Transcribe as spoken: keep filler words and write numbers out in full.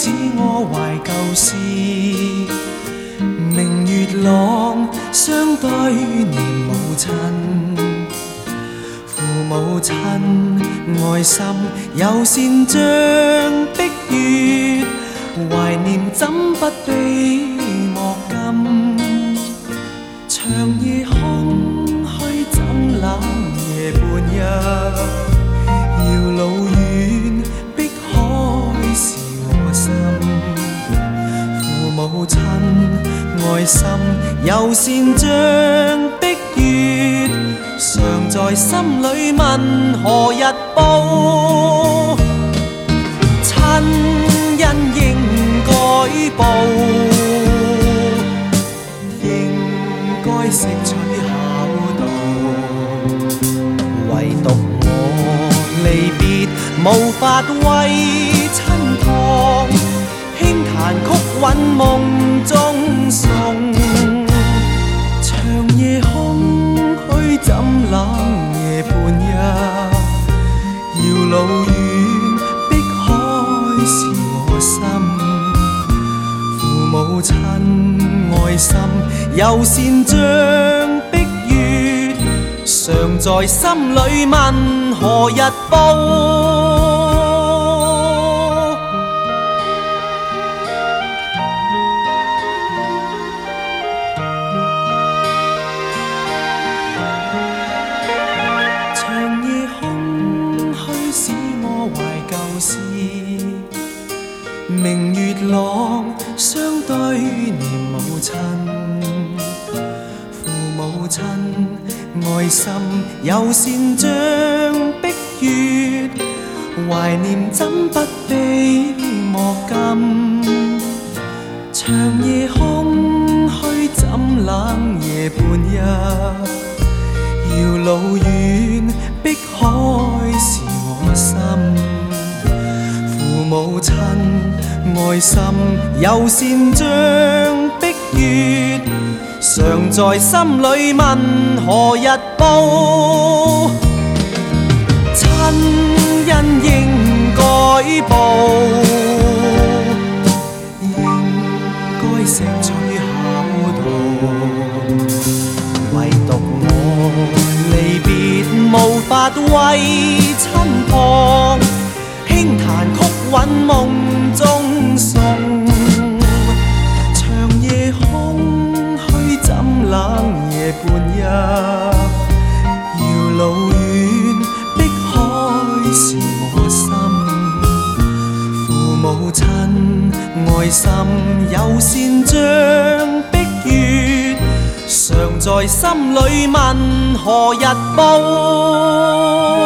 使我懷舊事。明月朗，相對念母親。父母親愛心友善像碧月，懷念怎不悲莫禁。長夜空虛怎冷夜半日，遙路遠碧海是我心。父母親愛心友善像碧月，常在心裏問何日報。親恩應該報，應該識取孝道。唯獨我離別無法為親旁，輕彈曲韻夢中送。長夜空虛怎冷夜半日，遙路遠碧海是我心。父母親愛心友善像碧月，常在心裏問何日報。長夜空虛使我懷舊事，明月朗，相對念母親。父母親愛心友善像碧月，懷念怎不悲莫禁。長夜空虛怎冷夜半日，遙路遠碧海是我心。父母親愛心友善像碧月，常在心裏問何日報。親恩應該報，應該識取孝道。唯獨我離別無法為親旁，輕彈曲韻夢中送。長夜空虛怎冷夜半日，遙路遠碧海是我心。父母親愛心友善像碧月，常在心裏問何日報。